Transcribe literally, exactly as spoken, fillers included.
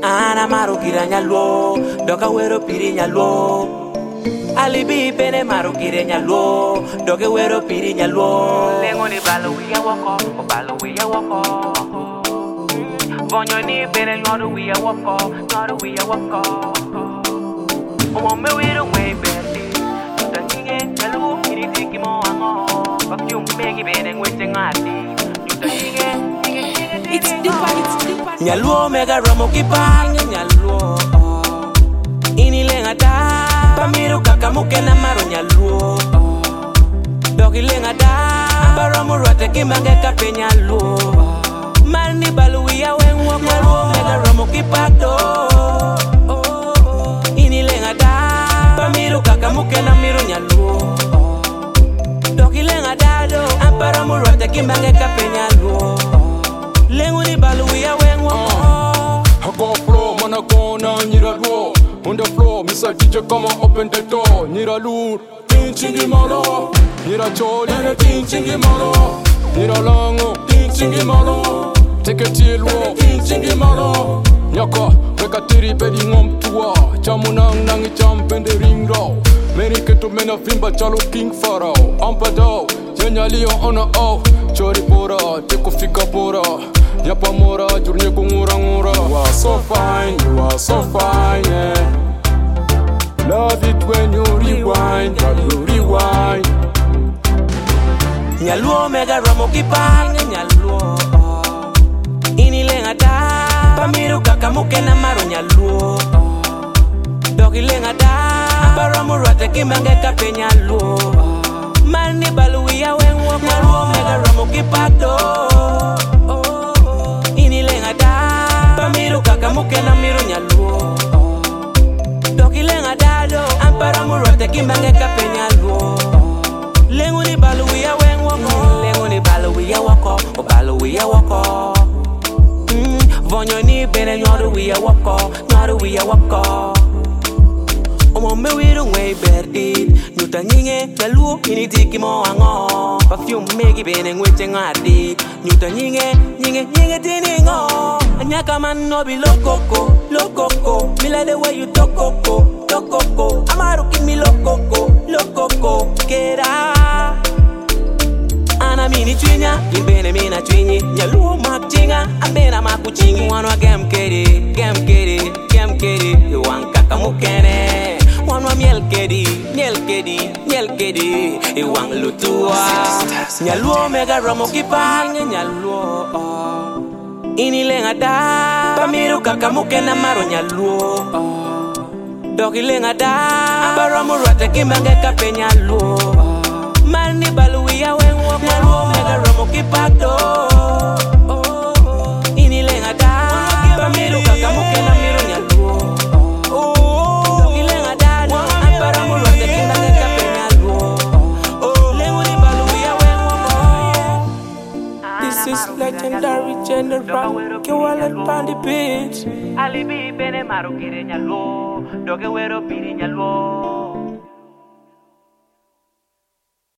Ana maru kira nyalwo, doka wero piri nyalwo. Alibi pene maru kire nyalwo, doke wero piri nyalwo. Lengo ni balo wiya wako, o balo wiya wako. Vonyo ni pene nyodo wiya wako, nyodo wiya wako. Omo me wiro way berdi, tuta nyinge nyalwo kiri tiki mo ango. Bakyu megi bene ngwete ngati, tuta nyinge nyinge nyinge. It's deeper, it's deeper. Nyalwo mega romo kipang nyalwo. Inilenga da, pamiru kakamuke na maro nyalwo. Dogi lenga da, baromu rote kimange kape nyalwo. Mani baluia wenwo nyalwo mega romo kipado. Inilenga da, pamiru kakamuke na miru nyalwo. Dogi lenga da do, baromu rote kimange kape nyalwo. Lengu ni baluia wenwo. I go flow, man I go na nyiralwo. On the floor, Mister D J come on open the door. Nira lur, tin chingi malo. Nira chori, tin chingi malo. Nira lango, tin chingi malo. Take a tilwo, tin chingi malo. Nyaka, reka tiri bedi ngom tua. Chamunang nangi jump in the ring row. Many ketu mena fimba chalo king pharaoh. Ampadao, yenya liyo on a oh. Chori pora, teko fika pora. Yapa mora, jurnye kungura ngura. You are so fine, you are so fine, yeah. Love it when you rewind, but you rewind. Nyalwo mega romo kipang nyalwo. Inilenga da, pamiru kakamuke na maro nyalwo. Dogi lenga da, baromu rote kimange kape nyalwo. Mani baluia wenwo nyalwo mega romo kipado. Inilenga da, pamiru kakamuke na miru nyalwo. Dogi lenga da do, baromu rote kimange kape nyalwo. Lengu ni baluia wenwo, lengu ni baluia wako, o baluia wako. Mm, vonyo ni bene nyodo wiya wako, nyodo wiya wako. Omo me wiro way berdi, nyuta nyinge nyalwo ini tiki mo ango. Perfume megi bene ngwete ngadi, nyuta nyinge nyinge nyinge tini ngo. Anyaka man no be lokoko, lokoko. Me like the way you tokoko, tokoko. Amaru give me lokoko, lokoko. Kera ana mini twinya, ibene mina twinyi. Nyalwo makchinga, abena makuchingi. Wanwa gem kedi, gem kedi, gem kedi. Wanka kamukene. Wanwa miel kedi, miel kedi, miel kedi. Iwang lutua. Nyalwo mega romo kipang nyalwo. Inilenga da, pamiru kakamuke na maro nyalwo. Dogi lenga da, baromu rote kimange kape nyalwo. Mani baluia wenwo nyalwo mega romo kipado. Inilenga da, pamiru kakamuke na miru nyalwo. Dogi lenga da, baromu rote kimange kape nyalwo. Lengu ni baluia wenwo. This is legendary general. Kiwalet on the beach. Alibi pene maru kire nyalwo, doke wero piri nyalwo.